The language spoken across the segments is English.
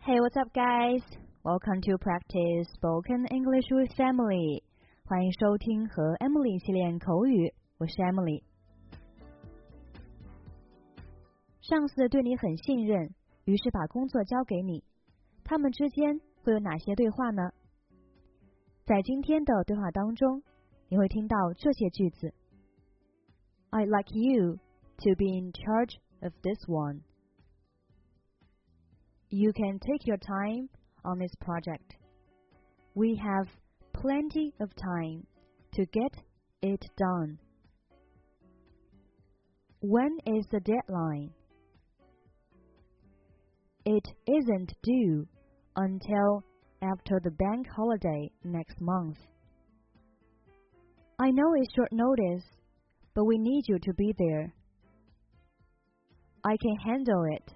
Hey, what's up, guys? Welcome to practice spoken English with Emily. 欢迎收听和 Emily 一起练口语，我是 Emily。上司对你很信任，于是把工作交给你。他们之间会有哪些对话呢？在今天的对话当中，你会听到这些句子。I'd like you to be in charge of this one. You can take your time on this project. We have plenty of time to get it done. When is the deadline? It isn't due until after the bank holiday next month. I know it's short notice, but we need you to be there. I can handle it.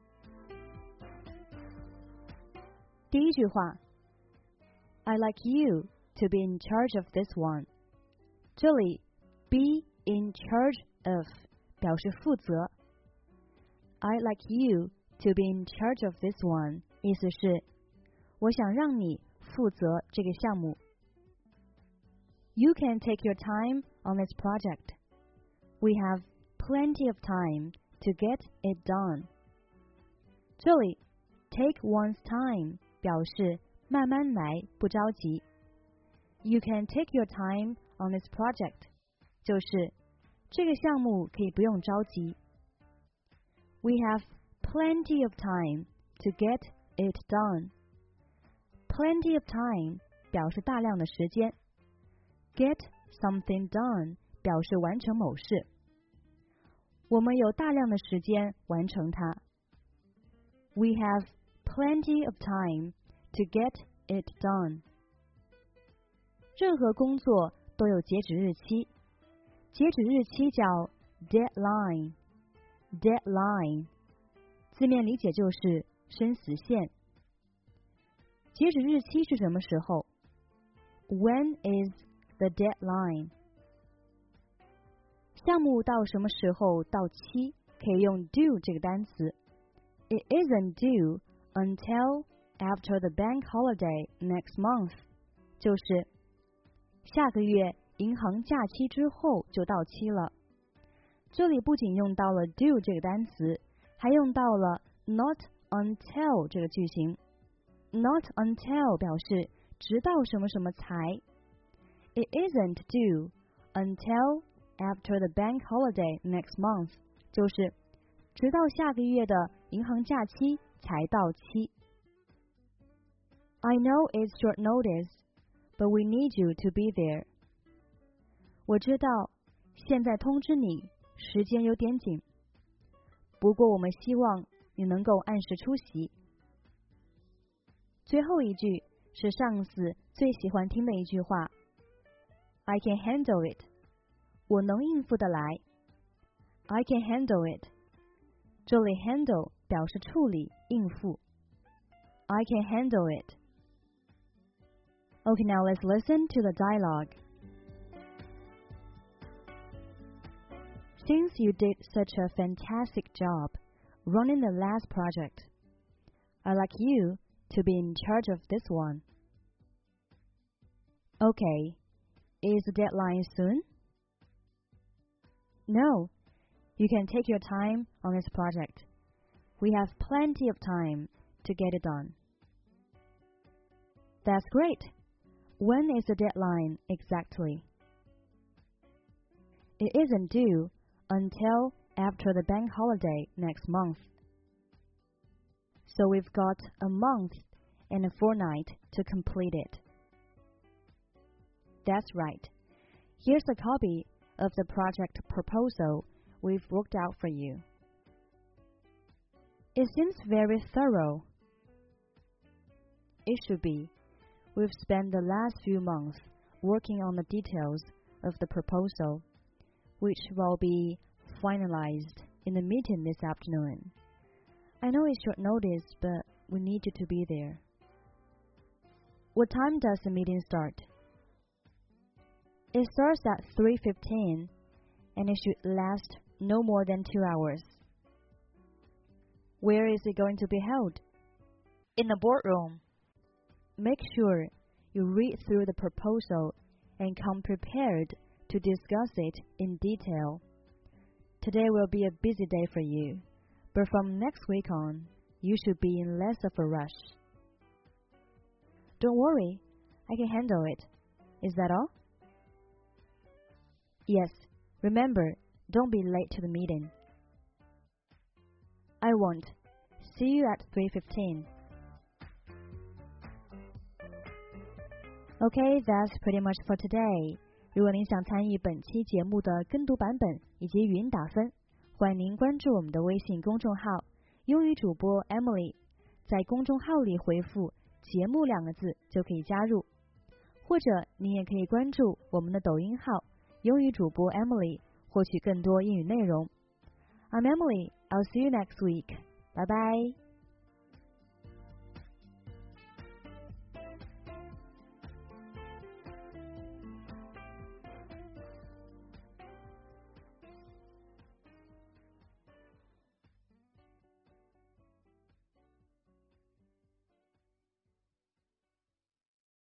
第一句话 I'd like you to be in charge of this one. 这里 be in charge of 表示负责。I'd like you to be in charge of this one 意思是我想让你负责这个项目。You can take your time on this project. We have plenty of time to get it done. 这里 take one's time 表示慢慢来，不着急。You can take your time on this project 就是这个项目可以不用着急。We have plenty of time to get it done. Plenty of time 表示大量的时间。Get something done 表示完成某事。我们有大量的时间完成它。We have plenty of time to get it done. 任何工作都有截止日期，截止日期叫 deadline. Deadline 字面理解就是生死线。截止日期是什么时候？ When is the deadline? 项目到什么时候到期，可以用 due 这个单词。It isn't due until after the bank holiday next month. 就是下个月银行假期之后就到期了。这里不仅用到了 due 这个单词，还用到了 not until 这个句型。Not until 表示直到什么什么才。It isn't due until after the bank holiday next month. 就是直到下个月的银行假期才到期。I know it's short notice, but we need you to be there. 我知道现在通知你时间有点紧，不过我们希望你能够按时出席。最后一句是上司最喜欢听的一句话 I can handle it. 我能应付得来。I can handle it. 这里 handle 表示处理、应付。I can handle it. Okay, now let's listen to the dialogue. Since you did such a fantastic job running the last project, I'd like you to be in charge of this one. Okay, is the deadline soon? No, you can take your time on this project. We have plenty of time to get it done. That's great. When is the deadline exactly? It isn't due until after the bank holiday next month. So we've got a month and a fortnight to complete it. That's right. Here's a copy of the project proposal we've worked out for you. It seems very thorough. It should be. We've spent the last few months working on the details of the proposal, which will be finalized in the meeting this afternoon. I know it's short notice, but we need you to be there. What time does the meeting start? It starts at 3:15, and it should last no more than 2 hours. Where is it going to be held? in the boardroom. Make sure you read through the proposal and come prepared to discuss it in detail. Today will be a busy day for you, but from next week on, you should be in less of a rush. Don't worry, I can handle it. Is that all? Yes, remember, don't be late to the meeting. I won't. See you at 3:15. Okay, that's pretty much for today. 如果您想参与本期节目的跟读版本以及语音打分，欢迎您关注我们的微信公众号英语主播 Emily， 在公众号里回复节目2个字就可以加入，或者您也可以关注我们的抖音号英语主播 Emily， 获取更多英语内容。I'm Emily, I'll see you next week. Bye bye.